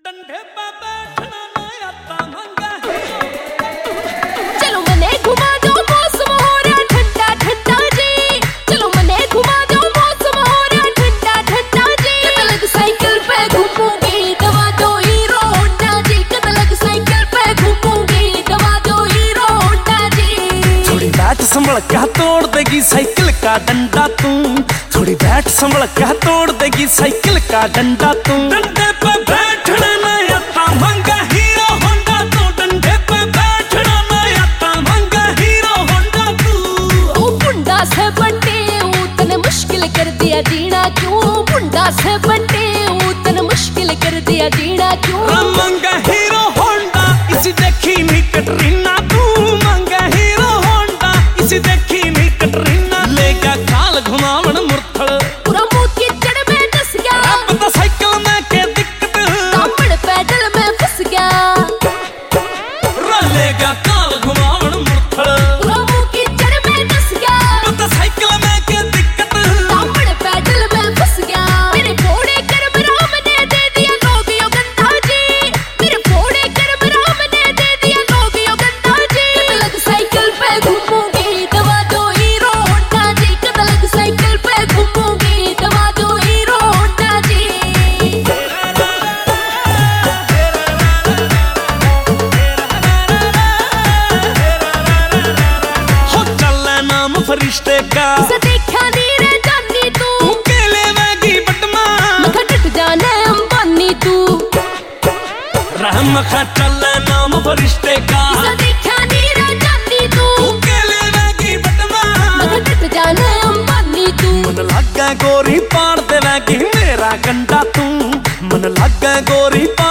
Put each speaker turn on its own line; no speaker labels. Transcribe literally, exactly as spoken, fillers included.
डंडे पे बैठना ना आता मंगा
चलो मने घुमा दो मौसम हो रहा ठंडा ठंडा जी। चलो मने घुमा दो मौसम हो रहा ठंडा ठंडा जी। कदलग साइकिल पे घूमूंगी दवा दो हीरो होंडा जी। कदलग साइकिल पे घूमूंगी दवा दो हीरो होंडा जी।
थोड़ी बैठ संभल क्या तोड़ देगी साइकिल का डंडा तू। थोड़ी बैठ संभल क्या तोड़ देगी साइकिल का डंडा तू। डंडे पे बैठना ना आता मंगा हीरो होंडा तू। डंडे पे बैठना ना आता मंगा हीरो होंडा तू।
ओ बुंडा से बंटे तने मुश्किल कर दिया जीना क्यों। बुंडा से बंटे तने मुश्किल कर दिया जीना क्यों।
मंगा हीरो होंडा इसी देखी नहीं कटरीना तू। मंगा हीरो होंडा इसी देखी नहीं कटरीना। लेगा काल घुमावन मुरथल
पूरा मुंह कीचड़ में डस गया।
अब तो साइकिल में के दिक्कत
दामड़ पैडल में फंस गया।
लेगा काल घुमावन मुरथल
पूरा मुंह कीचड़ में डस गया।
अब तो साइकिल में के दिक्कत
दामड़ पैडल में फंस गया। मेरे फोड़े कर्म राम ने दे दिया लोग यो गंधा जी। मेरे फोड़े कर्म राम ने दे दिया लोग यो गंधा जी। कदलग साइकिल पे घूमूंगी दवा दो हीरो होंडा जी। कदलग साइकिल पे घूमूंगी दवा दो हीरो होंडा जी।
हो चल नाम फरिश्ते का
इसे देखा नी रे जानी तू।
तू केले मैगी बटमा
मखा टट जाने अंबानी तू।
रहम खा चल नाम फरिश्ते का
इसे देखा नी रे जानी तू।
तू केले मैगी बटमा
मखा टट जाने अंबानी तू।
मन लगा गोरी पाड़ देवेगी मेरा गंडा तू। मन लगा गोरी पाड़